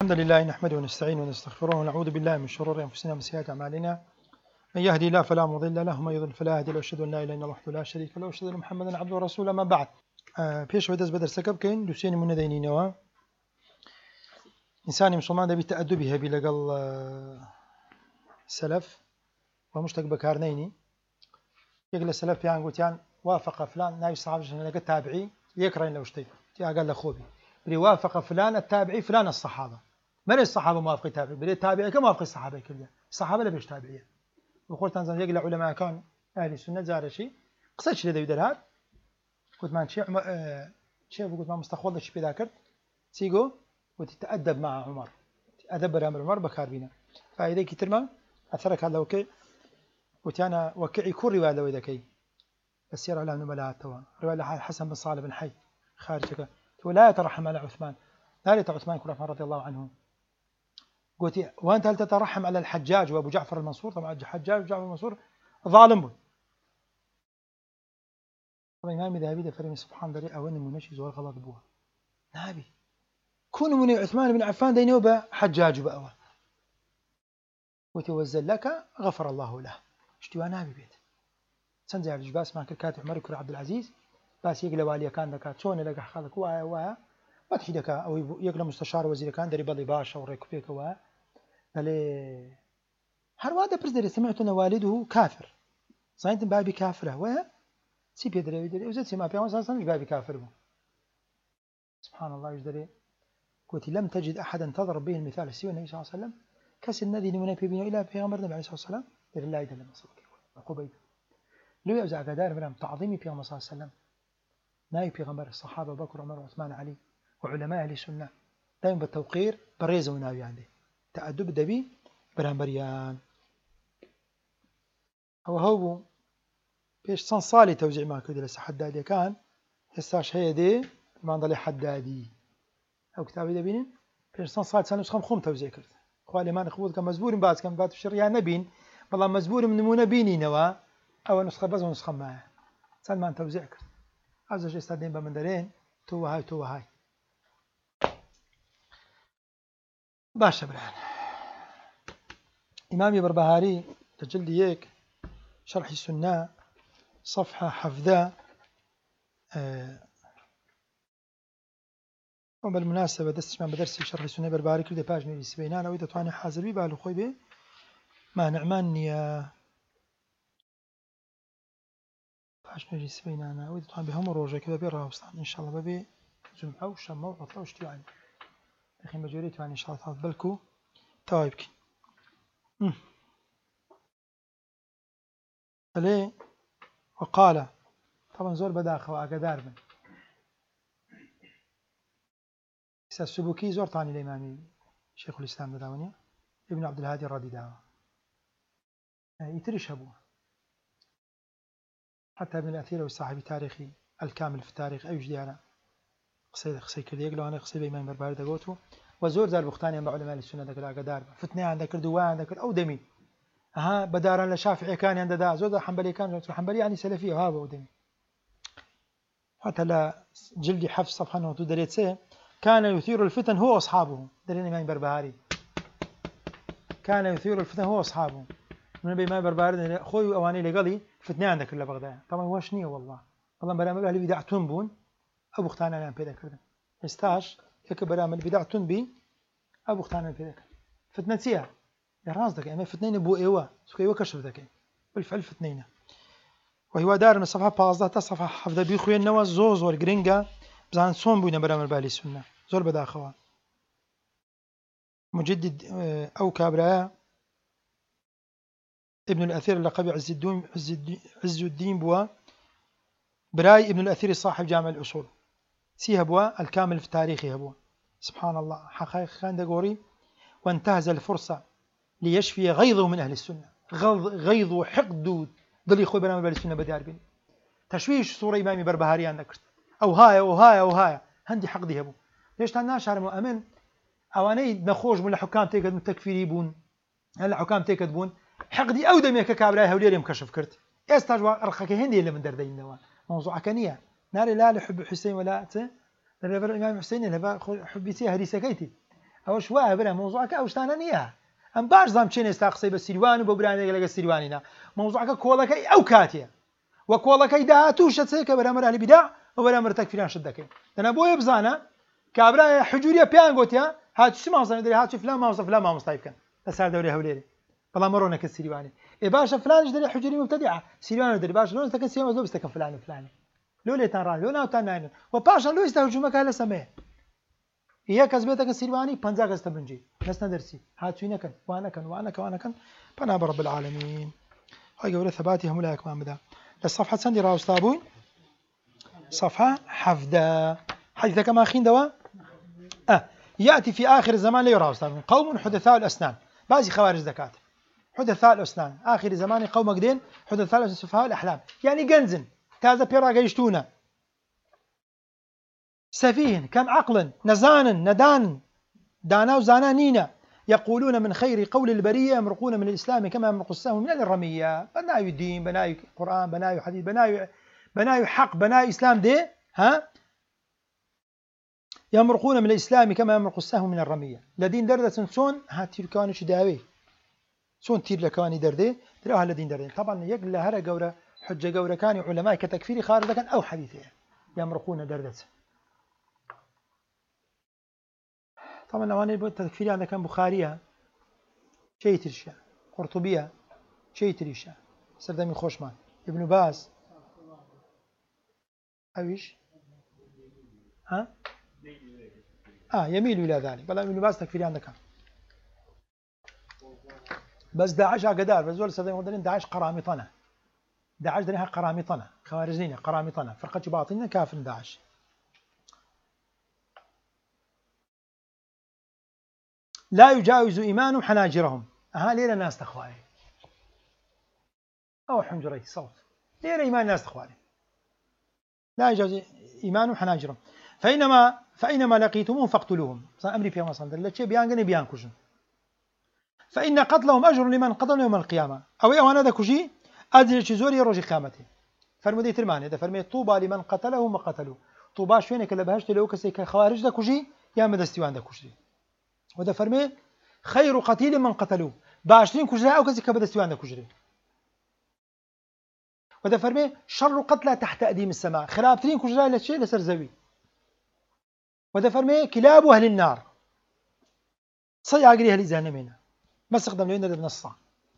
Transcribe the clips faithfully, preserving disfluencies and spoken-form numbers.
الحمد لله نحمده ونستعينه ونستغفره ونعوذ بالله من شرور أنفسنا ومن سيئات أعمالنا. من يهدي الله فلا مضل له ومن يضلل فلا هادي له، أشهد أن لا إله إلا الله وحده لا شريك له وأشهد أن محمدا عبده ورسوله. ما بعد، پێش دەست بە دەرسەکە بکەین دووسێنی مونە دەینینەوە. ئینسانی مسلمان دەبی تەئەدوبی هەبی لەگەڵ سەلەف و مشتێک بەکارنەینی. یەک لە سەلەف پێیان گوتیان وافق فلان ناوی سەحابەش لەگە تابعی یەکڕین لەو شتەی تیاگەل لە خۆبی بري وافق فلان التابعي فلان الصحابة. من الصحابة موافق تابعي؟ بري تابعي كم موافق الصحابة كلها. الصحابة لا بيش تابعية. وقلت أنزل يقل علماء كان أهل السنة زار شيء قصة شيء ده يدرها. قلت ما شيء آه شيء قلت ما مستخوض شيء بذاكر. سيجو وتتأدب مع عمر. أدب برامر عمر بكار بينا. فإذا كترما أثرك هذا وكي. قلت أنا وكي يكون رواية لو إذا كي. بس يرى على النبلاء توا. رواية حسن بن صالح بن حي خارجك. ولا يترحم على عثمان، لا يترحم عثمان كل رضي الله عنه. قلت وأنت هل تترحم على الحجاج وأبو جعفر المنصور؟ طبعا الحجاج وجعفر المنصور ظالم بل. طبعا الإمام الذهبي ده فرمي سبحان الله أول منشي زوال غلط بوها. نبي كون من عثمان بن عفان ده ينوبة حجاج بأول. قلت وزل لك غفر الله له. اشتوى نبي بيت. سنزع الجباس مع كاتب عمر كر عبد العزيز. بس يقل والي كان ذاك شون لقى خالك واه واه ما تحيدك أو يقل مستشار وزير كان دري بالي باشا وريكوبيك واه قال هر واحد برزدري سمعت أن والده كافر صاينت بابي كافره واه سي بيدري يدري وزيد سمع بيا مثلا صنج بابي كافر بو. سبحان الله يجدري. قلت لم تجد أحدا تضرب به المثال سوى النبي صلى الله عليه وسلم كسر الذي نمنا بينه إلى بيغمر النبي عليه الصلاة والسلام غير الله يدل مصلك عقوبة لو يوزع قدار برام تعظيمي بيغمر صلى الله عليه وسلم نايب بيغمر الصحابة بكر عمر وعثمان علي وعلماء أهل السنة دائما بالتوقير بريزة وناوي عنده تأدب دبي برامبريان هو هو بيش صنصالي توزيع ما كده لسه حدادي كان هساش هي دي ما ضلي حدادي أو كتابي دبينين بيش صنصالي سنة خم خم توزيع كرت خوالي ما نخوض كم مزبور بعد كم بعد الشريعة نبين والله مزبور من نمونا بيني نوا أو نسخة بس ونسخة معه سن ما توزيع كرت عزج استدين بمندرين تو هاي تو هاي باشا برهان إمامي بربهاري تجلد يك شرح السنة صفحة حفظة أه وبالمناسبة دستش ما بدرسي شرح السنة بربهاري كل باج نبي سبينان أو إذا تواني حاضر بي بالو خوي بي ما نعماني باج نبي سبينان أو إذا تواني بهم روجة كذا بيرها وصلان إن شاء الله ببي جمعة وشمة وعطلة وشتي يعني أخي مجوري تواني إن شاء الله تعرف بالكو توايبك عليه وقال طبعا زور بداخل وأقدار من السبوكي زور طاني الإمامي شيخ الإسلام داونية ابن عبد الهادي الرادي داوى يترش أبوه حتى ابن الأثير والصاحب تاريخي الكامل في التاريخ أي جديانا قصي قصي كذي يقولوا أنا قصي بإمام برباري دقوته وزور زار بختاني مع علماء السنة ذكر أقدار فتنة عندك دواء عندك أو دمي ها بدارا لشافعي كان عند ذا زود حنبلي كان حنبلي يعني سلفي وهذا ودمي حتى لا جلدي حفص صفحة نوتو دريت سه كان يثير الفتن هو أصحابه درين إمام بربهاري كان يثير الفتن هو أصحابه من بإمام بربهاري خوي أواني لقلي فتنة عندك إلا بغداد طبعا واشني والله والله برامج أهل بدع تنبون أبو ختان أنا بيدا كردن استاش هيك برامج بدع تنبي أبو ختان أنا بيدا فتنة سيا يا راس ذاك أما فتنين أبو إيوه سكوا إيوه كشف ذاك بالفعل فتنينه وهو دار من الصفحة بعضها تصفحة حفظ بيخوي النواز زوز والجرينجا بزان صوم بينا برامج بالي السنة زور بدا أخوان مجدد أو كابراء ابن الأثير اللقب عز الدين عز الدين, عز الدين بوا براي ابن الأثير صاحب جامع الأصول سيها بوا الكامل في تاريخه بوا سبحان الله حقيقة خان دقوري وانتهز الفرصة ليشفي غيظه من أهل السنة غيظ غيظ وحقد ضل يخوي برامج بالي السنة بدي أربين تشويش صورة إمامي بربهاري عندك أو هاي أو هاي أو هاي هندي حقدي هبو ليش تناش هرم أمن أواني نخوش من الحكام تيكد من تكفيري بون هلا حكام تيكد بون حقدي أو دمي ككابراي هوليري مكشف كرت استاج أرخك هندي اللي من دردين نوا موضوع كنية ناري لا لحب حسين ولا ت الرجل الإمام حسين اللي حبيتي هريسة كيتي ئەوە شوایە برە مۆزوعەکە ئەو شتانە نییە ئەم باش زانم چێن ئێستا قسەی بە سیروان و بۆ برانێک لەگە سیروانینە مۆزوعەکە کۆڵەکەی ئەو کاتێ وە کۆڵەکەی داهاتوو شەچەیە کە بەرامبەر ئەهلی بیدع و بەرامبەر تەکفیران شت دەکەین دەنا بۆیە بزانە کابرای حجوریە پیان گوتیا هاتوچی مامۆستا دەری هاتوچی فلان مامۆستا فلان مامۆستای بکەن لەسەر دەورەی هەولێرێ بەڵام ئەڕۆ نەکە سیروانی ئێ باشە فلانش دەری حجوری مبتەدیعە سیروان دەری باش لۆ تەکە سیما زۆر بستەکە فلان و فلانی لۆ لێتان ڕان لۆ ناوتان ناینن و پاشان لۆ ئێستا هجوومەکە لە سەمەیە یەک کەس بێتەکە سیروانی پەنجا کەس تەبنجی دەستنە دەرسی هاتووی نەکەن وانەکەن وانەکە وانەکەن پەنا بە رەب العالەمین خی گەورە ثەباتی هەموو لایەکمان بدا لە سەفحە چەندی ڕاوستا بووین صفحة حفدة حديث كما خين دواء أه يأتي في آخر الزمان لا يرى أستاذ قوم حدثاء الأسنان بعض خوارج زكاة حدثاء الأسنان آخر زمان قوم قدين حدثاء سفهاء الأحلام يعني جنزن كذا بيرا جيشتونا سفيه كم عقل نزان ندان دانا وزانانينا يقولون من خير قول البرية يمرقون من الإسلام كما يمرق السهم من الرمية بناء الدين بناء قرآن بناء حديث بناء بناء حق بناء إسلام دي ها يمرقون من الإسلام كما يمرق السهم من الرمية لدين دردة سون ها تير كواني شداوي سون تير لكواني دردة تراها لدين دردة طبعا يقل هرا قورة حجة قورة كان علماء كتكفير خارج كان أو حديثه يمرقون دردة طبعا لواني التكفير هذا كان بخارية شيء ترشا قرطبية شيء ترشا سردمي خوشمان ابن باز أويش ها آه يميل إلى ذلك بل ابن باز تكفيري عندك بس داعش قدار بس زول سدين ودين داعش قرامطنة داعش دريها قرامطنة خوارزين قرامطنة فرقة باطنة كافر داعش لا يجاوز إيمان حناجرهم أها ليلة ناس تخواري أو حنجري صوت ليلة إيمان ناس تخواري لا يجوز إيمان حناجرهم فإنما فإنما لقيتموهم فاقتلوهم صار أمري في مصدر لا شيء بيان جني بيان كوجن فإن قتلهم أجر لمن قتل يوم القيامة أو يوم هذا كوجي أجر شزوري روج قيامته فرمودي ترمان هذا فرمي طوبى لمن قتله وما قتلوا طوبى شوينه كلا بهشت لو كسي خوارج ده كوجي يا مدستيوان ده كوجي وده فرمي خير قتيل من قتلوه باشترين كوجرا أو كسي كبدستيوان ده كوجري وده فرمي شر قتلى تحت أديم السماء خرابترين كوجرا إلى شيء لسر زوي وده فرمي كلاب أهل النار صيا أجري أهل جهنم ما استخدم له إن النص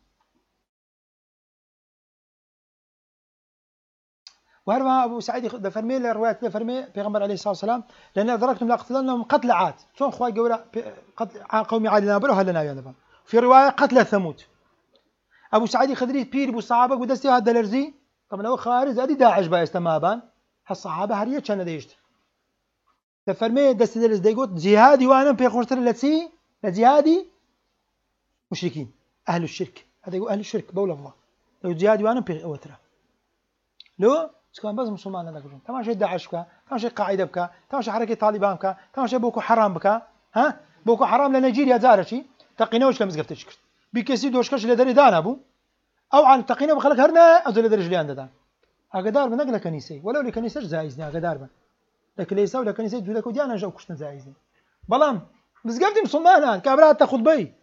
وهذا أبو سعيد ده فرمي الرواية ده فرمي بيغمر عليه الصلاة والسلام لأن أدركتم لأقتلنهم قتل عاد شلون خواي جورا قتل قوم عاد نابره هل نابره في رواية قتل ثمود أبو سعيد الخدري بير أبو صحابة ودستي هذا الرزي طبعا هو خارج هذه داعش بايستمابان هالصحابة هرية كان ديشت تفرمي دستي درز ديقوت جهادي وأنا بيخونشتر لتسي لجهادي مشركين أهل الشرك هذا يقول أهل الشرك بقول الله لو جهادي وأنا بيخوتره لو سكان بس مسلمان هذا كلهم تمام شيء داعش بك تمام شيء قاعدة بك تمام شيء حركة طالبان بك تمام شيء بوكو حرام بك ها بوكو حرام لنيجيريا زارشي تقيناوش لمز قفتش كرت بكسي دوشكش لدري دان أبو أو عن تقينا بخلك هرنا أزول درج لي عند دان أقدار من نقل كنيسة ولو لكنيسة زايزني أقدار من لكن ليس ولا كنيسة جودك وديانا جاو كشتن زايزني بلام بس قفتي مسلمان كابرات تاخذ بي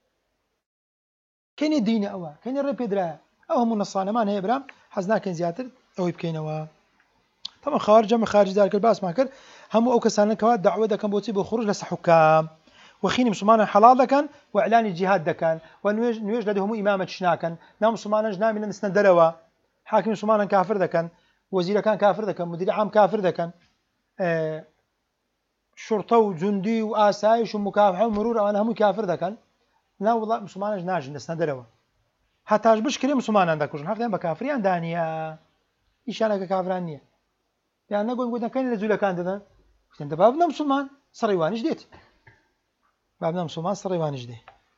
كين الدين أوا كين الرب يدرى أو هم النصانى ما هي برام حزناك زياتر أو يبكينوا طبعا خارج من خارج ذلك الباس ما كر هم أو كسان كواد دعوة ده كان بوتي بخروج لس حكام وخين مسلمان حلال ده كان وإعلان الجهاد ده كان ونوج نوج لديهم إمامة شناكن نام مسلمان جنا من السندروا حاكم مسلمان كافر ده كان وزير كان كافر ده كان مدير عام كافر ده كان آه شرطة وجندي وآسايش ومكافحة ومرور أنا هم كافر ده كان لا والله مسلمان جناج السندروا حتى أجبش كلام مسلمان عندك وجن حقهم بكافرين دانيا إيش أنا ككافرانية يعني نقول نقول كان الرجل كان ده أنت بابنا مسلمان صريوان جديد بابنا مسلمان صريوان جديد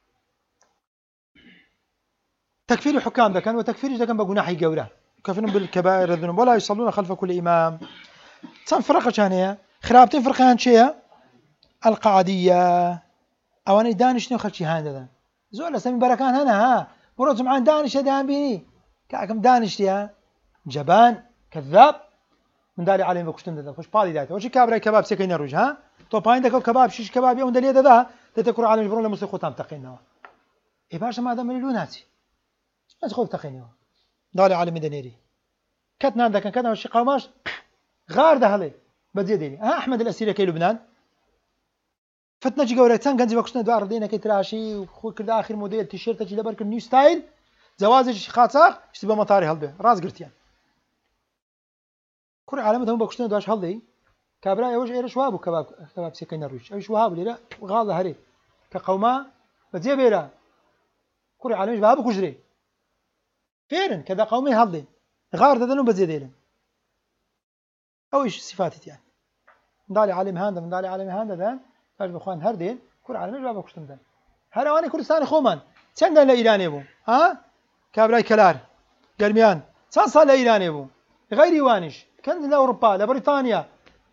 تكفير الحكام ده كان وتكفير ده كان بجناح جورا كفرهم بالكبائر الذنوب ولا يصلون خلف كل إمام صار فرقة ثانية خرابتين فرقان شيء القعدية أو أنا دانش نخلش هذا زول سامي بركان هنا ها ورد معان دانش دان بيني كأكم دانش يا جبان كذاب من داري عليهم بكشتن ده خوش بالي دايته وش كابرا كباب سكين الرج ها تو باين دكو كباب شيش كباب يوم دليل ده دەتە کوڕ عالەمی بڕۆن لە موسڵی خۆتان تەقینەوە ئێ باشە مادەم لێ لۆ ناچی ئەس خۆت تەقینەوە داڵی عالەمی دەنێری کەت نان دەکەن کەنەوە شی قاوماش غار دەهەڵێ بەجێ دێنی ئا ئەحمەد الئەسیرەکەی لوبنان فتنەی گەورە چەند گەنجی بە کوشتنە دوا ڕدێنەکەی تراشی و خۆی کرد آخر مۆدێل تیشێرتێکی لەبەر کرد نیو ستایل جوازێکی قاچاق شتی بە مەتاری هەڵبێ ڕاست گرتیان کوڕی عالەمە هەموو بە کوشتنە دواش هەڵدەی کابرای ئەوەش ئێرەش وا بوو کەباب کەباب سێکەی نەڕوویش ئەویش وا بوو لێرە غاڵە هەرێ کە قەوما بەجێ بێرە کوڕی عالەمیش با بکوژرێ فێرن کە دا قەومەی هەڵدێن غار دەدەن و بەجێ دێنن ئەویش سیفاتیان منداڵی عالەمی هەندە منداڵی عالەمی هەندە دەن باش بخوان هەردێن کوڕ عالەمیش با بە کوشتن دەن هەر ئەوانەی کوردستانی خۆمان چەندان لە ئیرانێ بوو ها کابرای کەلار گەرمیان چەند ساڵ لە ئیرانێ بوو غەیری وانیش کەند لە ئەوروپا لە بریتانیا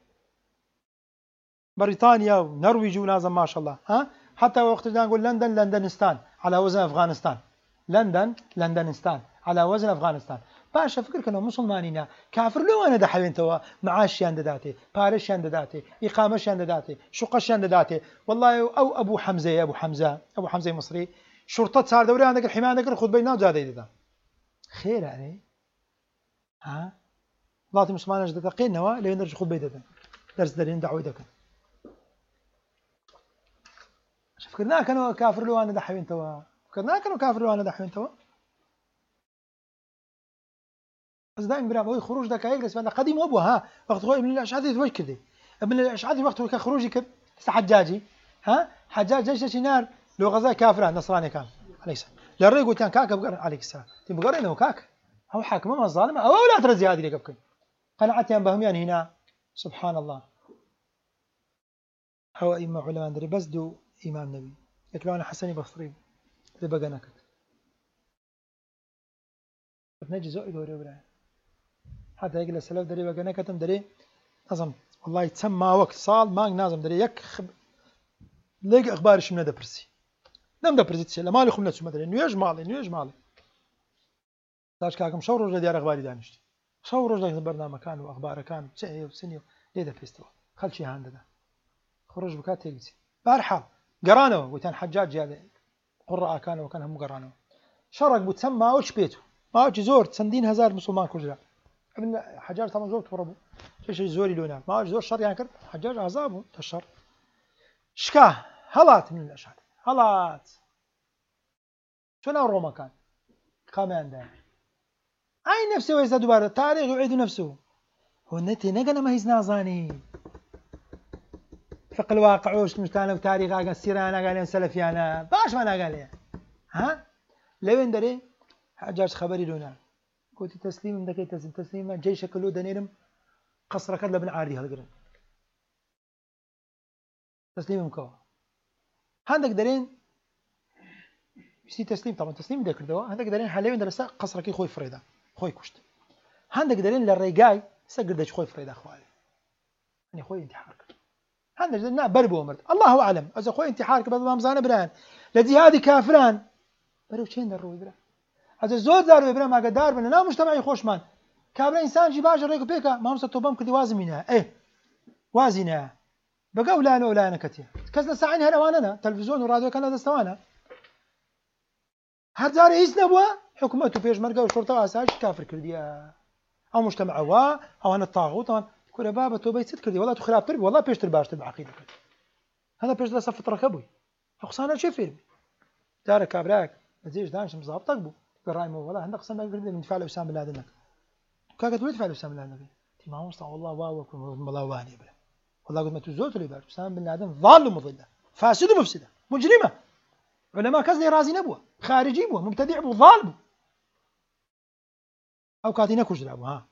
بريطانيا ونرويج ونازم ما شاء الله ها حتى وقت نقول لندن لندنستان على وزن افغانستان لندن لندنستان على وزن افغانستان باشا فكر كانوا مسلمانين كافر لو انا دحوين توا معاش يندداتي بارش يندداتي اقامه يندداتي شقه يندداتي والله او ابو حمزه ابو حمزه ابو حمزه مصري شرطه صار دوري عندك الحمايه عندك خذ بيننا وزاد خير يعني ها الله مسلمان اجد تقينا لين نرجع خذ بيدنا درس دارين دعوه دك فكرنا كانوا كافر لو انا دحوين توا فكرنا كانوا كافر لو انا دحوين توا بس دائما برا خروج ذاك يجلس فانا قديم ابو ها وقت خوي ابن الاشعثي وش كذا ابن الاشعثي وقت كان خروجي كذا حجاجي ها حجاج جيش نار لو غزا كافر نصراني كان عليه السلام لا ريق وتان كاك بقر عليك السلام تبقر انه كاك هو حاكم ما ظالمه او لا ترى زياده لك بكن قناعتي بهم يعني هنا سبحان الله هو إمام علماء دري بس دو إمام نبي يكلو أنا حسني بصري ذي بقى نكت نجي زوج دوري وبرا حتى يقول السلف دري بقى نكتم دري نظم والله يتسمى وقت صال ما نازم دري يك خب لقى أخبار شو من هذا برسي نم ده برسي تشيل ما لي خمنة شو مدري إنه يجمالي إنه يجمالي تاج كاكم شو رجل ديار أخباري دانشتي شو رجل برنامج كان وأخبار كان شيء وسنيو ليه بيستوى خل شيء عندنا خروج بكات تيجي بارحة قرانه وكان حجاج هذا قراء كانوا وكان هم قرانه شرق بتسمى وش بيته ما وش زور تسندين هزار مسلمان كجرا ابن حجاج طبعا زور توربو شيء زوري لونا ما وش زور شر يعني كرت حجاج عذابه تشر شكاه هلات من الأشهر هلات شنو الروما كان كمان ده أي نفسه ويزداد دوباره تاريخ يعيد نفسه هو نتي نجنا ما هيز نازاني فقه الواقع وش مشتانه وتاريخ قال سيرانا قال سلفيانا باش ما انا قال ها لوين دري حجاج خبري لونا قلت تسليم دك تسليم تسليم جيش كله دنيرم قصر كذا بن عاري هالقرن تسليم مكوا عندك درين بيصير تسليم طبعا تسليم ده كده عندك درين حاليا درس قصر كي خوي فريده خوي كشت عندك درين للرجاي سجدش خوي فريده اخوالي يعني خوي انتحار هذا جدنا بربو مرت الله أعلم إذا خوي انتحارك بدل ما مزانة بران لجهادي كافران برو شين دروي برا هذا زود دارو برا ما قدار بنا لا مجتمعي خوش مان كابرا إنسان جي باجر ريكو بيكا ما هم ستوبام كدي وازمينها إيه وازنها بقى ولا ولا أنا كتير كذا ساعين هنا وانا تلفزيون وراديو كان هذا استوانا هرزار إيش نبوا حكومته فيش مرقة وشرطة أساس كافر كرديا أو مجتمع وا أو أنا الطاغوت كل بابا توبي ست كردي والله تخرب تربي والله بيشتر باشتر بعقيدة كده هذا بيشتر لسه فترة كبوي أقصانا شو فيلم دار كابراك مزيج دانش مزابطك بو بالرأي مو والله عندك قسم بالقرد من فعل أسامة الله دنك كاك تقول فعل أسامة الله دنك تي ما هو مصطفى والله واو والله واني بلا والله قد ما تزوج لي بار أسامة بن لادن ضال مضلة فاسد ومفسدة مجرمة علماء كذا رازي نبوه خارجي بوه مبتدع بوه ضال بوه أو كاتينا كجرا بوه ها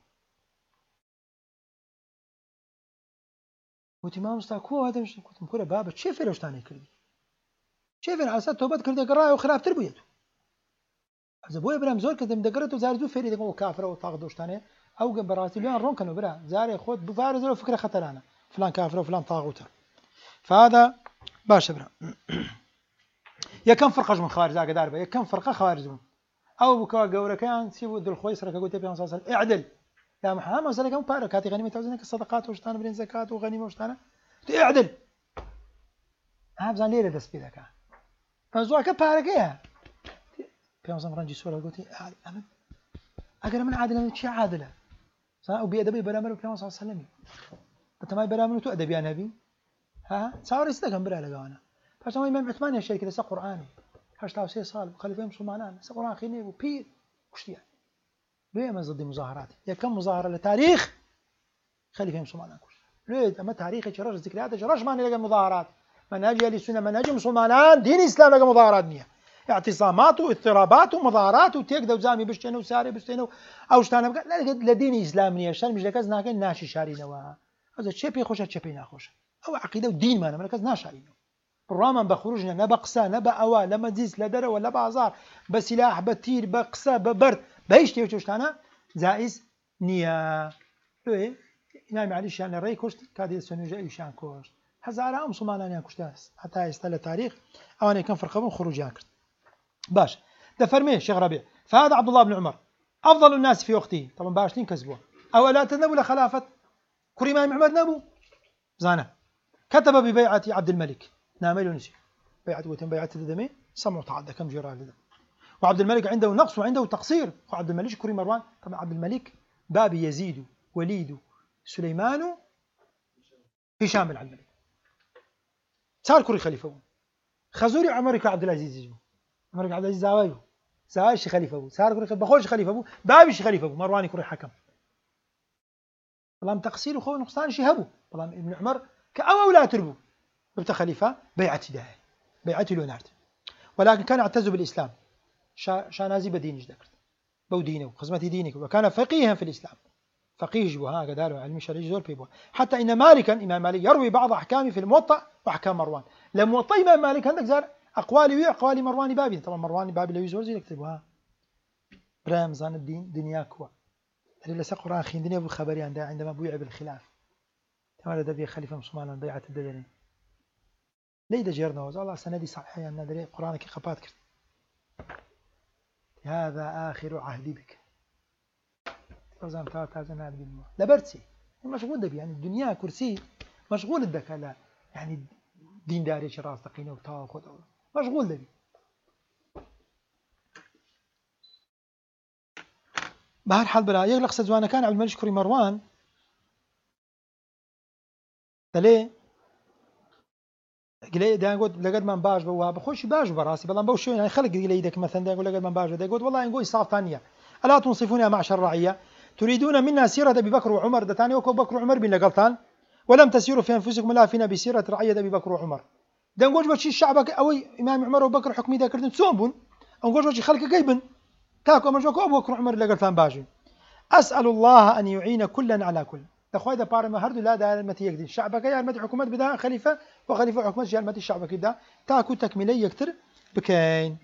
قلت ما مستاكو هذا مش قلت مكورة بابا شايف ليش تاني كردي شايف على أساس توبت كردي قراءة وخلاف تربيته إذا بوي برام زور كده مدقرته زارزو فيري ده كافر أو طاقدوش تاني أو برازيليان رون كانوا برا زاري خود بفارز له فكرة خطرانة فلان كافر وفلان طاغوت فهذا باشا برا يا كم فرقة من خارج ذاك داربة يا كم فرقة خارج من أو بكوا جورا كان سيبوا ذو الخويسرة كقولت بيهم صاصل اعدل يا محمد مسألة كم بارك هاتي غنيمة توزنك الصدقات وشتانا بين زكاة وغنيمة وشتانا اعدل ها بزان ليرة دەست پێ دەکات زۆرکە پارەکەیە پێغەمبەر ڕەنجی سوورە گوتی ئەمن ئەگەر من عادلم چی عادلە ئەو بێئەدەبی بەرامبەر پێغەمبەر صلی الله علیه وسلم بەتەمای بەرامبەر تۆ ئەدەبیان هەبی ها چاوەڕێست دەکەم برا لەگەوانە پاشەوەی ئیمام عوتمان هێشتێکی لەسەر قورئانی هەشتا و سێ ساڵ خەلیفەی مسلمانان لەسەر قورئان خوێندنێ بوو پیر کوشتیان لێ ئەمە زەدی مزاهرات یەکەم مزاهرە لە تاریخ خەلیفەی مسلمانان کوشت لێ ئەمە تاریخێکی ڕەش ذیکرایەتێکی ڕەشمان لەگەڵ مزاهرات منهج أهل السنة منهج مسلمان دين الإسلام لقى مظاهرات نية اعتصامات واضطرابات ومظاهرات وتيك وزامي بشتينو وساري بشتينو أو شتانا بقى لا لا دين الإسلام نية شان مش لكز ناكن ناشي شارينا وها هذا شيء خوشة شيء ناخوشة أو عقيدة ودين ما أنا لكز ناشارينا بالرغم بخروجنا نبى قسا نبى أوا لما زيس لا درة ولا بازار بسلاح بتير بقسا ببرد بيش تيجي وشتانا زائز نية ليه نعم معلش يعني الرأي كوشت كادي السنوجة يشان كوشت هزارة مسلمانان كشتاس حتى يستل التاريخ أو أن يكون فرقهم خروجيان كرت باش ده فرمي شيخ ربيع فهذا عبد الله بن عمر أفضل الناس في وقته طبعا باش لين كسبوه أو لا تذهبوا لخلافة كريم محمد نابو زانا كتب ببيعة عبد الملك نامل ونسي بيعة وتم بيعة الدمي سمعوا تعدى كم جرى لذا وعبد الملك عنده نقص وعنده تقصير وعبد الملك كريم مروان طبعا عبد الملك باب يزيد وليد سليمان هشام بن عبد الملك صار كوري خليفة بو خزوري عمر بن عبد العزيز بو عمر بن عبد العزيز زاوي بو زاوي شي خليفة بو صار كوري بخوش خليفة بو بابي شي خليفة بو مرواني كوري حكم والله تقصير وخو نقصان شي هبو والله ابن عمر كأو ولا تربو ببت خليفة بيعة داعي بيعة لونارد ولكن كان يعتز بالإسلام شا شانازي بدينش ذكرت بو دينه وخدمة دينك وكان فقيها في الإسلام فقيه جبوها قدار علم شرعي زور بيبوها حتى إن مالكا إمام مالك يروي بعض أحكامه في الموطأ وأحكام مروان لموطأ إمام مالك عندك زار أقوالي وأقوالي مروان بابي طبعا مروان بابي لو يزور زي يكتبوها برامزان الدين دنياك هو اللي لسه قرآن خين دنيا أبو خبري عنده عندما بويع بالخلاف تمام دبي خليفة مسلمان بيعة الدليل ليه ده جيرنا والله سندي صحيح أن ندري قرآنك قبات كرت هذا آخر عهدي بك لازم تازن هذا بالماء لا برتسي مشغول دبي يعني الدنيا كرسي مشغول الدك لا يعني دين داري شراس تقينه وتاخذ مشغول دبي بهر حال بلا يغلق سجوانا كان عبد الملك كريم مروان تلي قلي دا نقول لقد من باش بوا بخش باش براسي بلا بوشو يعني خلق قلي يدك مثلا دا نقول لقد من باش دا يقول والله نقول صاف ثانيه الا تنصفون يا معشر الرعيه تريدون منا سيرة أبي بكر وعمر دتاني وكو بكر وعمر بن لقلتان ولم تسيروا في أنفسكم لا فينا بسيرة رعية أبي بكر وعمر ده نقول بشي الشعب أو إمام عمر وبكر حكمي ذا كردن سومبون أو نقول بشي خلق جيبن تاكو مرجوكو أبو بكر وعمر لقلتان باجي أسأل الله أن يعين كلا على كل أخوي ده بارما هردو لا ده المتي يقدر الشعب كيا المتي حكومة بدا خليفة وخليفة حكومة جال المتي الشعب كده تاكو تكملي يكتر بكين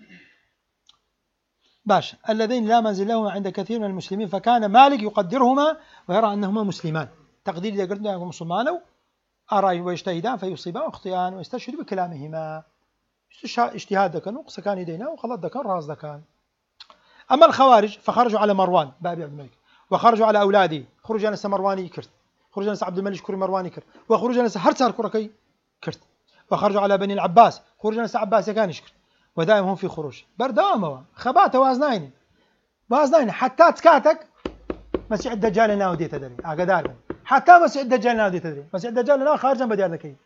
باش الذين لا منزل لهما عند كثير من المسلمين فكان مالك يقدرهما ويرى أنهما مسلمان تقدير إذا قلنا أنهما مسلمان أرى ويجتهدان فيصيبان واخطئان ويستشهد بكلامهما اجتهاد كان وقص كان يدينا وخلط كان راس كان أما الخوارج فخرجوا على مروان بابي عبد الملك وخرجوا على أولاده خرج ناس مرواني كرت خرج ناس عبد الملك كري مرواني كرت وخرج ناس هرسار كركي كرت وخرجوا على بني العباس خرج ناس عباس كان يشكر ودائما هم في خروج بردوامه خباته وازناين وازناين حتى تكاتك مسيح الدجال ناودي تدري اقدار حتى مسيح الدجال ناودي تدري مسيح الدجال نا خارجا بديار ذكي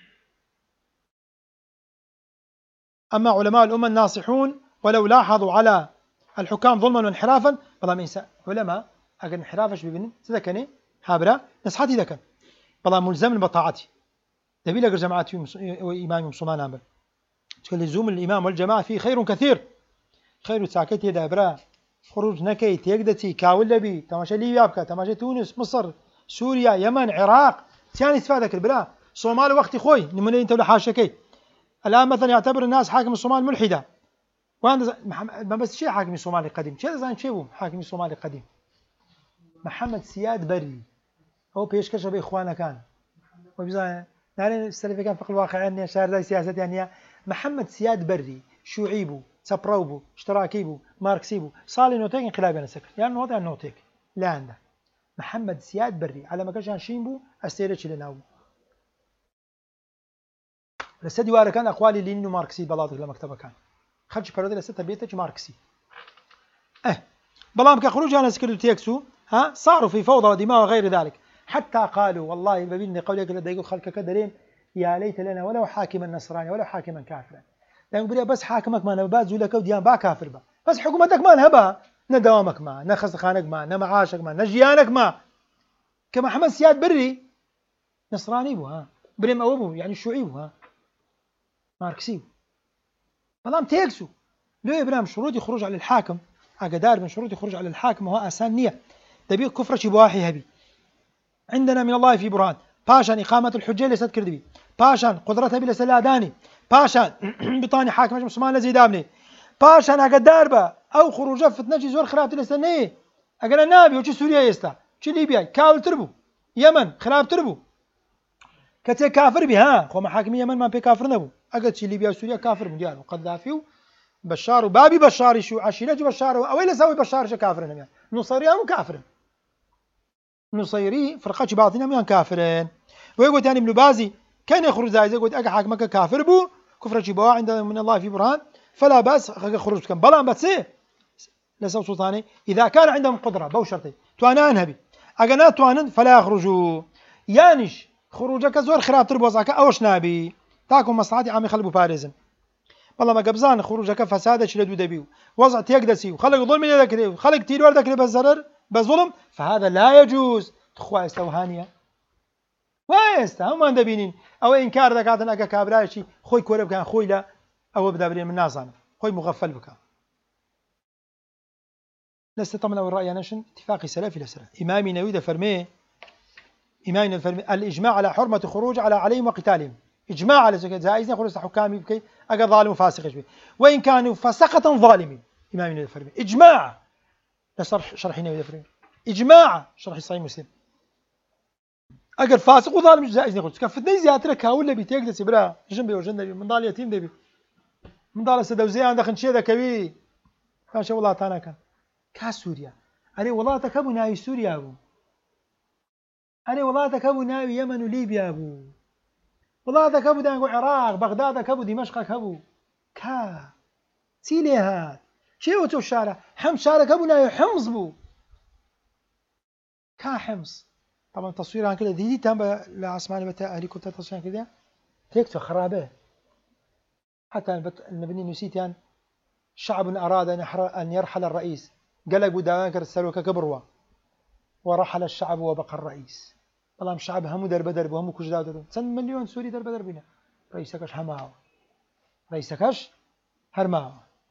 اما علماء الامه الناصحون ولو لاحظوا على الحكام ظلما وانحرافا بلا من علماء اقل انحرافش ببن سذكني حابره نصحتي ذكر بلا ملزم بطاعتي دبي لك جماعتي وامام مسلمان امبر تقول لزوم الإمام والجماعة فيه خير كثير خير ساكتي دابرا خروج نكيت يقدتي كاول لبي تماشى ليبيا بكا تماشى تونس مصر سوريا يمن عراق ثاني استفادك البلا صومال وقت خوي نمني انت ولا حاشكي الآن مثلا يعتبر الناس حاكم الصومال ملحدة وانا ما بس شيء حاكم الصومالي قديم شيء زين شيء حاكم الصومالي قديم محمد سياد بري هو بيش كشف إخوانه كان وبزاي نحن السلفي كان في الواقع أني شهر زي سياسة يعني محمد سياد بري شيوعيبو سبروبو اشتراكيبو ماركسيبو صالي نوتيك انقلابي انا سكر يعني نوتي نوتيك لا عنده محمد سياد بري على ما كان شينبو استيرتش لناو لسه دیوارە كان أقوالي لينين وماركسي بلاطك لمكتبة كان خرج برودي لسه تبيتك ماركسي اه بلام كخروج أنا سكرت تيكسو ها صاروا في فوضى ودماء وغير ذلك حتى قالوا والله ببين قولك لدى يقول خلك كدرين يا ليت لنا ولو حاكما نصراني ولو حاكما كافرا لأن بريا بس حاكمك ما نبات زولك وديان با كافر با بس حكومتك ما نهبا ندوامك ما نخص خانك ما نمعاشك ما نجيانك ما كما حمد سياد بري نصراني بو ها بريم أوبو يعني شيوعي بو ها ماركسي بلام تيكسو ليه إبراهيم شروط خروج على الحاكم أقدار من شروط خروج على الحاكم وهو أسان نية تبي كفر شبواحي هبي عندنا من الله في برهان باشان إقامة الحجة ليست كردبي باشان قدرتها بلا سلاداني باشان بطاني حاكم مسلمان لزي دامني باشان أقدار با أو خروج فتنة زور خرابت لسنة أقل النابي وشي سوريا يستا شي ليبيا كاول تربو يمن خراب تربو كتير كافر بها خو محاكم يمن ما بي كافر نبو أقل شي ليبيا وسوريا كافر مديان وقذافي بشار وبابي بشار شو عشيرة بشار أو إلا سوي بشار شو كافرين يعني نصيري هم كافرين نصيري فرقة باطنة من كافرين ويقول ثاني ابن بازي كان يخرج زي يقول أجا حاكمك كافر بو كفر شبوه عندنا من الله في برهان فلا بأس خروج كم بلا بس إيه لسه سلطاني إذا كان عندهم قدرة بو شرطي توانا أنهبي أجنا توانن فلا يخرجوا يانش خروجك زور خراب تربوزك أوش نابي تاكم مصلحتي عم يخلبوا باريزن والله ما قبزان خروجك فساد شلدو دبيو وضع تيقدسي وخلق ظلم يذكره وخلق تيرور ذكره بالزرر بظلم فهذا لا يجوز تخوا استوهانيه وايستا هم اندبينين او انكار دكاتن اكا كابراشي خوي كورب كان خوي لا او بدا بري من ناصان خوي مغفل بك لست طمنا والراي نشن اتفاقي سلفي لسلف امامي نويد فرمي امامي فرمي الاجماع على حرمه خروج على عليهم وقتالهم اجماع على زكاه جائزه خلص حكامي بكي اقا ظالم وفاسق به وان كانوا فسقه ظالمين امامي نويد فرمي اجماع لشرح شرح نويد فرمي اجماع شرح صحيح مسلم اگر فاسق وظالم جائز نقول كفتني زيادة كاول لبي تيك دسي برا جنبي وجنبي من ضال يتيم دبي من ضال سدوزي عندك نشي ذا كبي كاش والله تانا كان كا سوريا أري والله تكبو ناوي سوريا أبو أري والله تكبو ناوي يمن وليبيا أبو والله تكبو دانقو عراق بغداد كبو دمشق كبو كا سيلي هاد شي وتو الشارع حمص شارع كبو ناوي حمص بو كا حمص طبعا تصوير عن كده دي تام لعثمان بتاع هليكوبتر تصوير عن كده تكتو خرابه حتى المبني نسيت يعني شعب أراد أن أن يرحل الرئيس قلقوا داوانكر السلوكة كبروا ورحل الشعب وبقى الرئيس طالما شعب هم درب درب وهم كوش داو درب سن مليون سوري درب دربنا رئيسكش هماو رئيسكش هرماو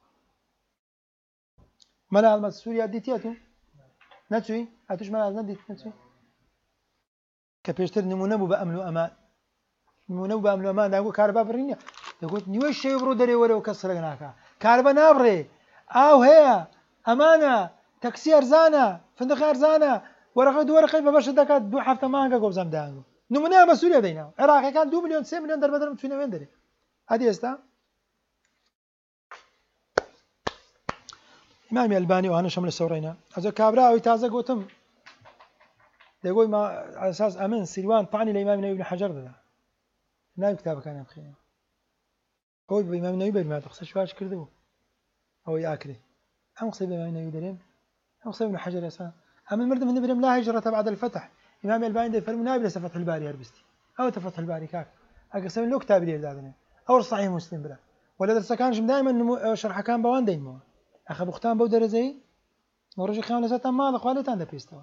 ملا المس سوريا ديتياتو نتوي هاتوش ملا نديت نتوي كبيشتر نمونه بأمن وأمان نمونه بأمن وأمان ده يقول كهرباء برينيا يقول نيوش شيء برو دري ولا وكسر جناكا كهرباء نابري أو هي أمانة تاكسي أرزانة فندق أرزانة ورقة دو ورقة فباش دكات دو حفظ مانجا قوم زم دانجو نمونه مسؤولية دينا العراق كان دو مليون سبعة مليون درب درب فينا وين دري هذه استا إمام الألباني وأنا شمل السورينا هذا كابرا ويتازا قوتم يقول ما على أساس أمن سلوان طعني الإمام النووي بن حجر ده نايم كتابه كان بخير هو الإمام النووي بما تقصد شو هاش كردو هو يأكله هم قصيب الإمام النووي درين هم قصيب ابن حجر يسا أمن مرد من بريم لا هجرة بعد الفتح إمام الألباني ده فرم نابل فتح الباري هربستي أو تفتح الباري كاك أقسم له كتاب ليه دادنا أو صحيح مسلم بلا ولا درس كانش دائما شرح كان بوان دين مو أخذ بختان بودر زي ورجع خيانة زات ما هذا قالت عند بيستوى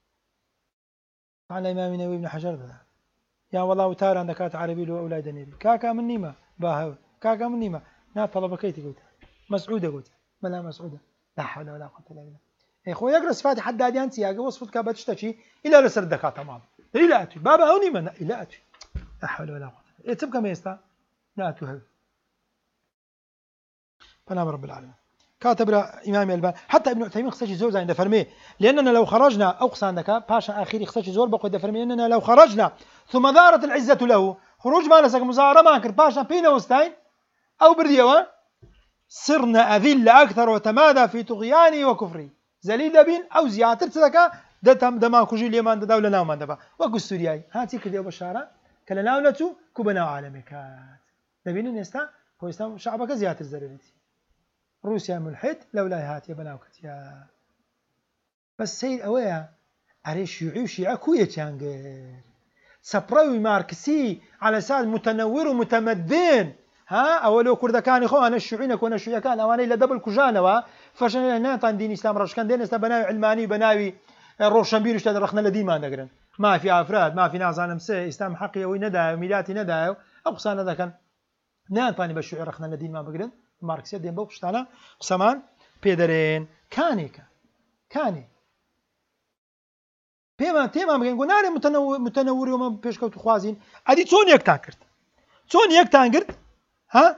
على الإمام النووي بن حجر ده يا والله وتار عندك كات عربي له أولاد نبي كاكا من نيمة باهو كاكا من نيمة نا طلب كيتي قلت مسعودة قلت ملا مسعودة لا حول ولا قوة إلا بالله يا أخوي يقرأ صفات حد داديان سياقة وصفت كابت تشتكي إلى رسل الدكاترة تمام إلى أتي بابا أو نيمة إلى أتي لا حول ولا قوة إيه تبقى ميستا لا أتوه فنام رب العالمين كاتب إمام الألباني حتى ابن عثيمين خصيش زول عند فرميه لأننا لو خرجنا أقصى عندك باشا آخري خصيش زول بقول ده فرميه أننا لو خرجنا ثم دارت العزة له خروج ما نسك مزارة ما كر باشا بينا وستاين أو برديوا صرنا أذل أكثر وتمادى في طغياني وكفري زليل بين أو زيادة تلك دتم دما كوجي اليمن دولة ناومان دبا وقول سورياي هاتي كذي بشارة كلا ناولته كبنا عالمكات دەبینن ئێستا کوردستان شعبەکە زیاتر زەرەرێتی رووسیا ملحد لەولای هاتیە بەناوکەتیا بەس سیر ئەوەیە ئەرێ شیوعی و شیعە کویەکیان گرت سەپڕەوی مارکسی على ساس متنەور و متەمەدن ها ئەوە لەو کوردەکانی خۆوانە شیوعینە کۆنە شیوعەکان ئەوانەی لە دەبل کوژانەوە فەشەن ناتان دینی ئیسلام ڕەشکەن دێن ئێستا بەناوی علمانی بەناوی ڕۆشنبیر و شتە دەڕەخنە لە دیمان دەگرن مافی ئافراد مافی نازانم سێ ئیسلام حەقی ئەوەی نەدایە میلاتی نەدایە و ئەو قسانە دەکەن ناتوانانی بە شیوعی ڕەخنە لە دینمان بگرن مارکسیە دێن بەو قشتانە قسەمان پێدەرێن کانێکە کانێ پێمان تێمان بگەین گۆ نارێ متەنەوریەوەمە پێشکەوت و خوازین ئەدی چۆن یەکتان کرد چۆن یەکتان کرد ها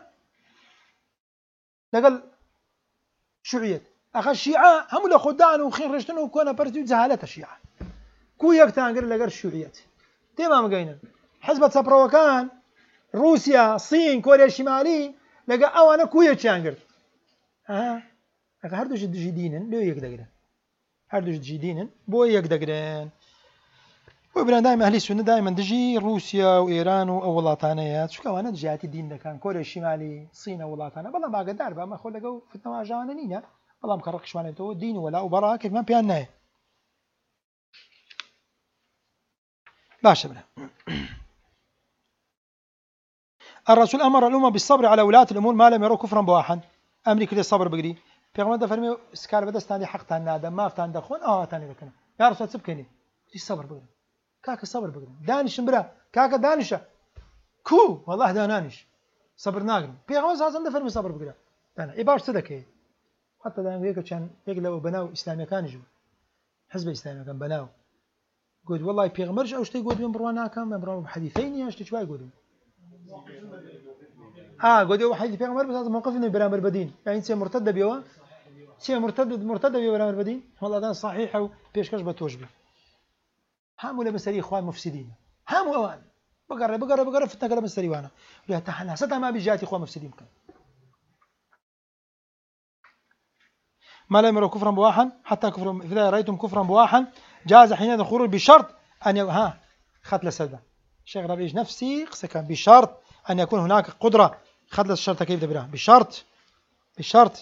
لەگەڵ شیوعیەت ئەخە شیعە هەموو لە خۆدان و خێن ڕێشتن و کۆنە پەرستی و جەهالەتە شیعە کو یەکتان کرد لەگەڵ شیوعیەت تێمان بگەینن حزبە چەپڕەوەکان رووسیا سین کۆریا شیمالی لەگە ئەوانە کو یەکیان کرد ئەخە هەردووش دژی دینن لێ یەک دەگرن هەردووش دژی دینن بۆ یەک دەگرن بۆ بران دایمە ئەهلی سونە دایمەن دژی رووسیا و ئێران و ئەو وڵاتانەیە چونکە ئەوانە دژایەتی دین دەکەن کۆریا شیمالی سینە وڵاتانە بەڵام ئاگادار بە ئەمە خۆ لەگەڵ فتنە ئاژاوانە نینە بەڵام کە ڕقیشمانێتەوە دین و وەلا و بەڕا کێکمان پێیان نایە باشە برا الرسول أمر الأمة بالصبر على ولاة الأمور ما لم يروا كفرا بواحا أمري كل الصبر بقري پیغمبر فرمي سكار بدستاني حقتان نادم ما فتان دخون اه تاني بكنا يا رسول سبكني الصبر بقري كاك الصبر بقري دانش برا كاك دانشه كو والله دانانش صبر ناقم پیغمبر صلى فرمي صبر بقري انا عبارة صدق حتى دائما هيك كان يقلبوا بناو اسلامي كان يجوا حزب اسلامي كان بناو قلت والله پیغمبر او شتي قلت بين بروانا كان بروا حديثين يا شتي شوي يقولوا اه قلت هو حديث پیغمبر بس هذا موقف انه برامر بدين يعني سي مرتد بيوا سي مرتد مرتد بيوا برامر بدين والله ده صحيح او بيشكش بتوجبي هم ولا مسري اخوان مفسدين هم اوان بقرا بقرا بقرا فتنا كلام مسري وانا يا تحنا ستا ما بيجاتي اخوان مفسدين كان ما لم يروا كفرا بواحا حتى كفر اذا رايتم كفرا بواحا جاز حينئذ الخروج بشرط ان ي... ها ختل سدا الشيخ ربيع نفسي كان بشرط ان يكون هناك قدره ختل الشرط كيف تبراه بشرط بشرط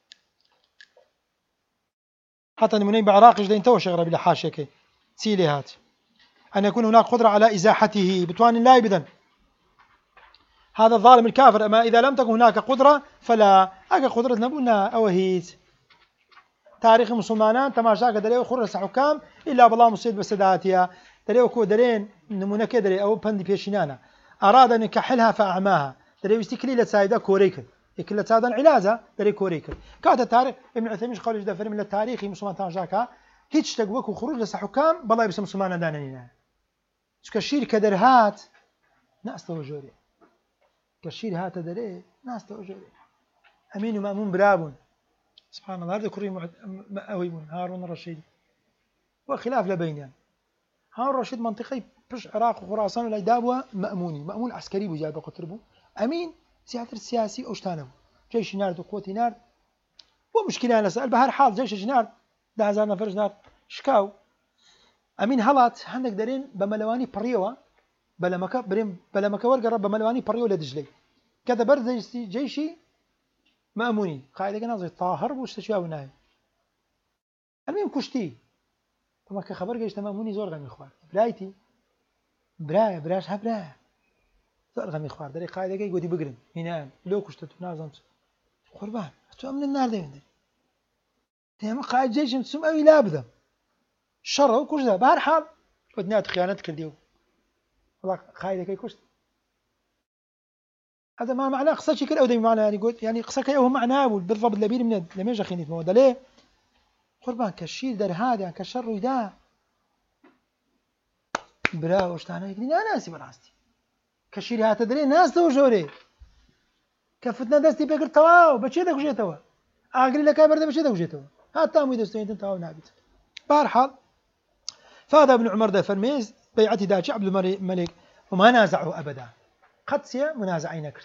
حتى نمني بعراقش دين تو الشيخ ربيع حاشيه كي تسيلي هات ان يكون هناك قدره على ازاحته بتوان لا ابدا هذا الظالم الكافر. اما اذا لم تكن هناك قدره فلا اجا قدره نبونا اوهيت تاريخ مسلمان تماشا كدري خرس حكام الا بالله مصيد بسداتها دري وكو درين نمونه كدري او بندي بيشينانا اراد ان يكحلها فاعماها دري استكليله سايده كوريك كل ساده علاجه دري كوريك كاد تاريخ ابن عثيمين قال جدا فرم التاريخي مسلمان تاجاكا هيك تقوك خروج لس حكام بالله بس مسلمان دانينا كشير كدرهات ناس توجوري كشير هات دري ناس توجوري امين ومامون برابون سبحان الله هذا كريم مأويبون هارون الرشيد وخلاف لبين يعني هارون الرشيد منطقي بش عراق وخراسان ولا دابوا مأموني مأمون عسكري بجايب قطربو أمين سياسة السياسي أوشتانه جيش نار وقوة نار ومشكلة أنا سأل بهر حال جيش نار ده هزار نفر نار شكاو أمين هلات عندك دارين بملواني بريوة بلا مكا بريم بلا مكا ورقة بملواني بريوة لدجلي كذا برد جيشي, جيشي مأموني قاعدة جنازة طاهر واشتشوا وناي المهم كشتي طبعا كخبر جيش مأموني زور غمي خوار برايتي براي براش هبرا زور غمي خوار دري قاعدة جاي قودي بقرن هنا لو كشتت نازمت قربان تو من النار ده تمام قاعد جيش مسوم أوي لابده شر وكش ده بهر حال ودنيات خيانتك اليوم والله قاعدة جاي كشت هذا ما معناه قصة شكل أو ده معناه يعني قلت يعني قصة كي هو معناه بالضبط لبير من لما يجي خيني في موضة ليه قربان كشير در هذا كشر ودا برا وشتانه يقولي أنا ناسي براستي كشير هذا دري ناس تو جوري كفتنا دستي بيقر تواو بشيء ده وجه توا أقول لك أبرد بشيء ده وجه توا هذا مو يدستين تواو نابت بارحال فهذا ابن عمر ده فرميز بيعتي داش عبد الملك وما نازعه أبدا قد سيا منازعين كرت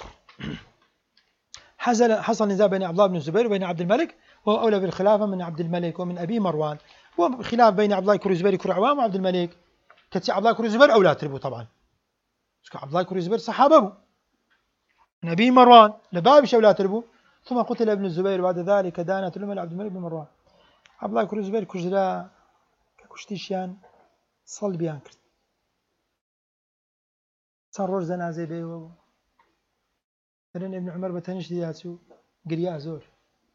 حصل حصل نزاع بين عبد الله بن الزبير وبين عبد الملك وهو أولى بالخلافة من عبد الملك ومن أبي مروان وخلاف بين عبد الله كرو الزبير كرو عوام وعبد الملك كتي عبد الله كرو الزبير أولى تربو طبعا عبد الله كرو الزبير صحابه نبي مروان لباب شولات ربو. ثم قتل ابن الزبير بعد ذلك دانت الأمة عبد الملك بن مروان. عبد الله كل الزبير كجرا ككشتيشان صل بيان كرت صار روز زنازي بيو لأن ابن عمر بتنش دياتو قريا زور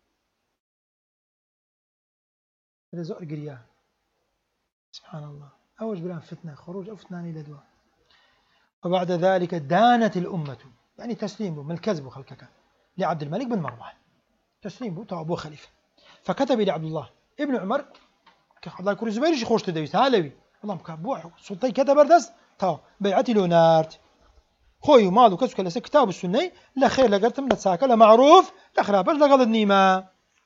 هذا زور قريا سبحان الله. أوج بلان فتنة خروج أو فتناني لدواء. وبعد ذلك دانت الأمة يعني تسليم من الكذب خلقك لعبد الملك بن مروان تسليم بو تو أبو خليفة. فكتب إلى عبد الله ابن عمر عبد الله كل الزبير شي خوش تدويس هالوي والله مكبوع سلطي كتب بردس تو بيعتي له نارت خوي ومالو كسك لس كتاب السنة لا خير لقرتم لا تساكل لا معروف لا خرابش لا غلط نيمة.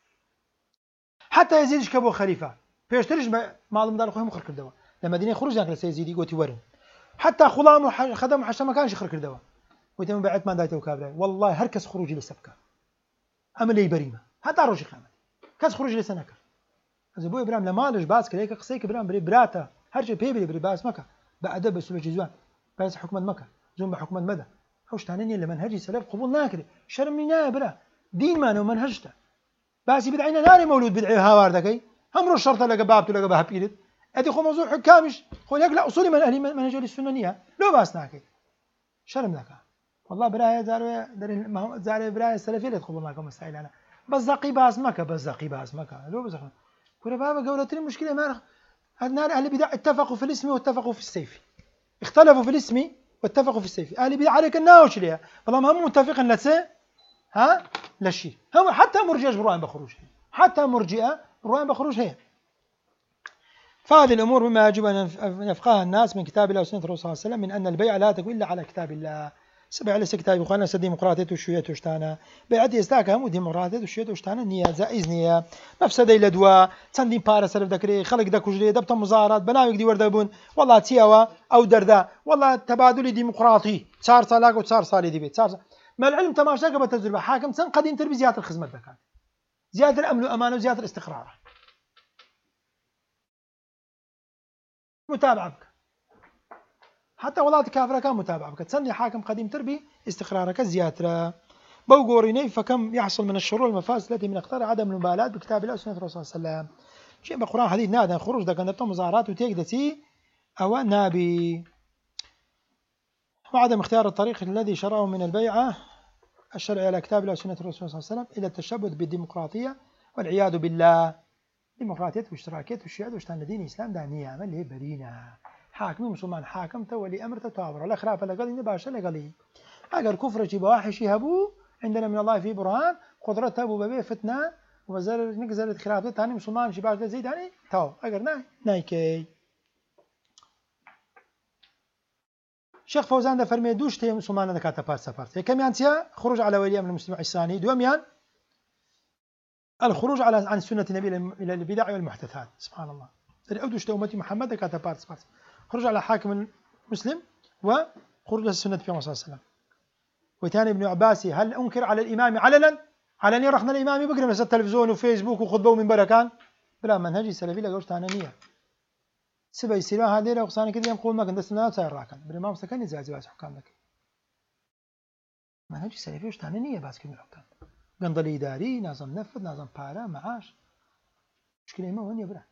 حتى يزيد كابو خليفة بيشتريش مال مدار خوي مخر كردوا لما ديني خروج ذاك لسيزيد قوتي ورن حتى خلام خدم حشا ما كانش خر كردوا ويتم بعت ما دايته وكابراي والله هركس خروجي لسبكه عمل لي بريمه حتى روشي خامل كاس خروجي لسنكر از ابو ابراهيم لمالش باس كليك قصيك ابراهيم بري براتا هرجه بيبري بري باس مكه بادب بس جزوان باس حكم مكه زوم بحكم مدى هوش تعنيني لمنهجي سلف قبول ناكري شرمنا برا دين ما نو منهجته باسي بدعينا ناري مولود بدعي هاواردكي امر الشرطه لقى بابته لقى باب بيرد ادي خو موضوع حكامش خو لك لا اصولي من اهل منهج السننيه لو باس ناكي شرم لك والله برايه زارو در زارو برايه سلفيه اللي تقبل معكم مسائل انا بزقي باس مكه بزقي باس مكه لو بزق كره بابا قولت المشكله ما النار اهل البدع اتفقوا في الاسم واتفقوا في السيف اختلفوا في الاسم واتفقوا في السيف اهل البدع عليك الناوش ليها والله هم متفقين لسه ها لا شيء هو حتى مرجئه بروان بخروج حتى مرجئه بروان بخروج هي. فهذه الامور مما يجب ان يفقهها الناس من كتاب الله وسنه الرسول صلى الله عليه وسلم من ان البيع لا تكون الا على كتاب الله. سبع ليس كتاب اخوانا ديمقراطيه وشويه وشتانا بيعتي استاكم وديمقراطيه وشويه وشتانا نيه زائز نيه مفسده الى دواء تندين بارا سلف ذكري خلق دك وجري دبت مظاهرات بناوي دي وردبون والله تيوا او دردا والله تبادل ديمقراطي صار صلاق وصار صار دي بيت صار ما العلم تماشى قبل تجربه حاكم سن قديم تربي زياده الخدمه ذكر زياده الامن وامان وزياده الاستقرار متابعه بك. حتى ولات كافرة كان متابعة بك تسني حاكم قديم تربي استقرارك زيادة بوغوريني فكم يحصل من الشرور والمفاسد التي من اقتضاء عدم المبالاة بكتاب الله وسنة الرسول صلى الله عليه وسلم. شيء بقرآن حديث نادى خروج ده كانت مظاهرات وتيجدتي أو نابي وعدم اختيار الطريق الذي شرعه من البيعة الشرعي على كتاب الله وسنة الرسول صلى الله عليه وسلم إلى التشبث بالديمقراطية والعياذ بالله. ديمقراطية واشتراكية والشيعة واشتان دين الإسلام دانية عمل لي برينا حاكمي مسلمان حاكم تولي أمر تتابر لا خلاف لا قال باشا لا قال أجر كفر شي بواحش يهبو عندنا من الله في برهان قدرته أبو بابي فتنة وزر نقزر خلافه ثاني مسلمان شي باش زيد يعني تو أجر ناي نايكي. شيخ فوزان ده فرمي دوش تي مسلمان هذا كاتب بارس بارس كم ينسى خروج على ولي أمر المسلم الثاني دوم يان الخروج على عن سنة النبي إلى البدع والمحدثات سبحان الله. أودوش أمتي محمد كاتب بارس بارس خروج على حاكم مسلم وخروج السنة في صلى الله عليه وسلم. وثاني ابن عباسي هل أنكر على الإمام علنا علني رخنا الإمام بقرا مثل التلفزيون وفيسبوك وخطبة ومن بركان بلا منهجي سلفي لا قوش تانانية سبع سيرة هذه لو خصاني كذا يقول ما كنت استنى صار راكن بالإمام سكني زاز زاز حكام لك منهجي سلفي وش تانانية بس كم الحكام قنضل إداري نظام نفذ نظام بارا معاش مشكلة ما وين يبرا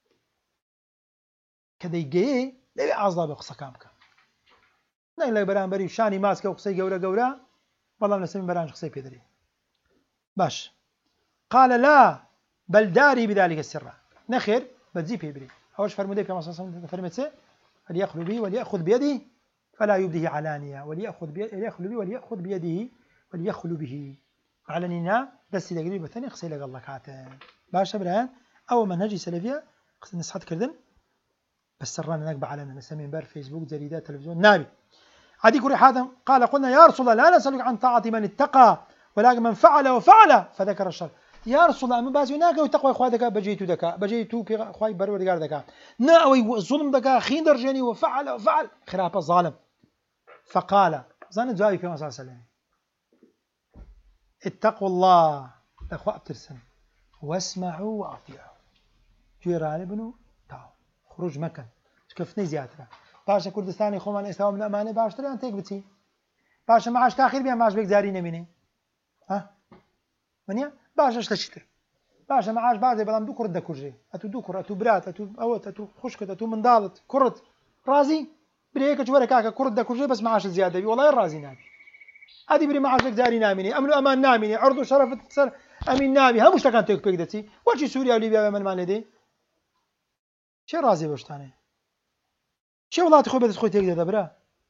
كذا يجي لا يعظم بقصة كامك لا لا بران بري شاني ماسكه وقصي جورا جورا والله نسمي بران شخصي بيدري باش قال لا بل داري بذلك السر نخير بتزي بيبري هوش فرمودي في مصاصم فرمتسه فليأخذ به وليأخذ بيده فلا يبديه علانية وليأخذ بيده به وليأخذ بيده وليأخذ به علنينا بس إذا قريب الثاني خصي لك الله كاتب باش بران أو منهجي سلفية خصني نصحت كردن بس سرنا نقبع علينا نسمي بار فيسبوك جريدات تلفزيون نابي عدي كوري حاتم قال قلنا يا رسول الله لا نسألك عن طاعة من اتقى ولكن من فعل وفعل فذكر الشر. يا رسول الله من بازي ناقة وتقوى إخوة دكا بجيتو دكا بجيتو كي إخوة برودقار دكا ناوي الظلم دكا خين درجاني وفعل وفعل خلاف الظالم. فقال ظن جاوي في صلى الله عليه وسلم اتقوا الله إخوة بترسم واسمعوا وأطيعوا جيران بنو تاو خروج مكان كفني زيادة باشا كردستاني خومان استوى من أمانة باشتري أن تيك بتي باشە معاش تاخیر بێ ماش بێکجاری نەمێنێ ها وانە باشە شتە چیتر باشە معاش بازێ بەڵام دوو کوڕت دەکوژێ ئەتوو دوو کوڕ ئەتوو برات ئەتوو ئەوەت ئەتوو خوشکت ئەتوو منداڵت کوڕت ڕازی برەیەکە وەرە کاکە کوڕت دەکوژێ بەس معاشت زیاد دەبی وەڵای ڕازی نابی هەدی بری معاشێک جاری نامێنێ ئەمن و ئەمان نامێنێ عەرض و شەرەفت سەر ئەمین نابی هەموو شتەکان تێک پێک دەچی وەچی سووریا و لیبیا بەمەمان لێ دێ چێ ڕازی بە شتانێ چێ وڵاتی خۆی بەدەست خۆی تێک دەدە برا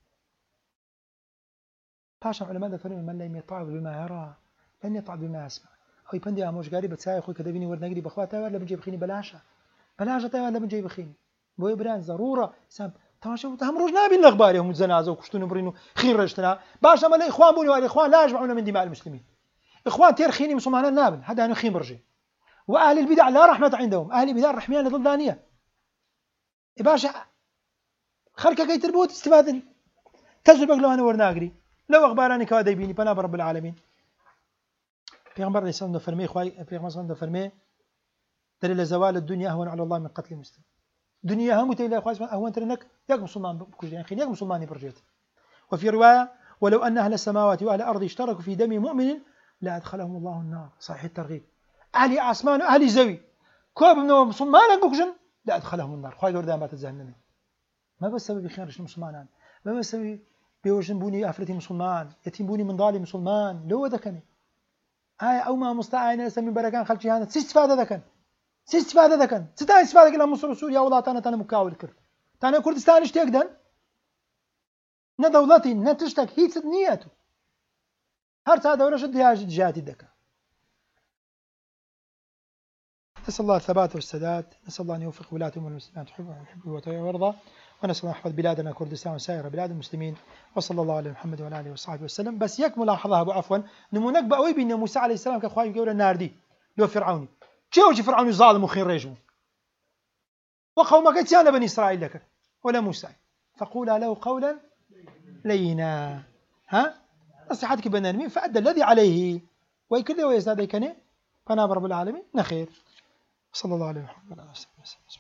پاشان علەما دەفەرمێن من لەم یطاع بما یەڕا لەم یطاع بما یەسمع ئەوەی پەندی ئامۆژگاری بە چای خۆی کە دەبینی وەرنەگری بەخوا تاوار لە بنجێ بخینی بەلاشە بەلاشە تاوار لە بنجێ بخینی بۆیە بران زەڕوڕە سام تەماشا هەم ڕۆژ نابین لە ئەخباری هەموو جەنازە و کوشتن و بڕین و خین ڕێشتنا باشە مەلە ئیخوان بوونی و ئیخوان لا يجمعون من دماء المسلمين إخوان تێر خینی مسلمانان نابن هەدا خین بڕژێ وأهل البدع لا رحمة عندهم أهل البدع رحميان ضد دانية باشا خلقك يتربوت استفادة تجربة لو أنا ورناقري لو أخباراني كوا ديبيني بنا برب العالمين پیغمبر علیه السلام فرمي خوای پیغمبر صلی الله فرمي دلیل زوال الدنيا أهون على الله من قتل مسلم دنيا هم تيلا خوای أهون ترنك ياك مسلمان بكوجين خين ياك مسلماني برجيت وفي رواية ولو أن أهل السماوات وأهل الأرض اشتركوا في دم مؤمن لا أدخلهم الله النار صحيح الترغيب أهل أسمان وأهل زوي كوب من مسلمان بكوجين لا أدخلهم النار خوای قردان بات الزهنم ما بس سبب خيرش المسلمان ما بس سبب بيوجن بوني أفرتي مسلمان يتيم بوني من ضالي مسلمان لو ذكني آية أو ما مستعين سمي بركان خلشي هذا سي استفادة ذكن سي استفادة ذكن ستا استفادة كلا مصر وسوريا والله تانا تانا مكاول كر تانا كردستان اشتيك دن نا دولتي نا تشتك هيت نيته هرتا دولة شد هاج جاتي دكا نسأل الله الثبات والسداد نسأل الله أن يوفق ولاة أمور المسلمين تحبه ويرضى ونسأل الله يحفظ بلادنا كردستان وسائر بلاد المسلمين وصلى الله على محمد وعلى آله وصحبه وسلم بس يك ملاحظة أبو عفوا نمونك بقوي بين موسى عليه السلام كأخوي يقول الناردي لو فرعوني شو وجه فرعون ظالم وخير رجل وقومك اتيان بني إسرائيل لك ولا موسى فقولا له قولا لينا ها نصيحتك بنانمين فأدى الذي عليه ويكل ويزداد كني فنام رب العالمين نخير صلى الله عليه وسلم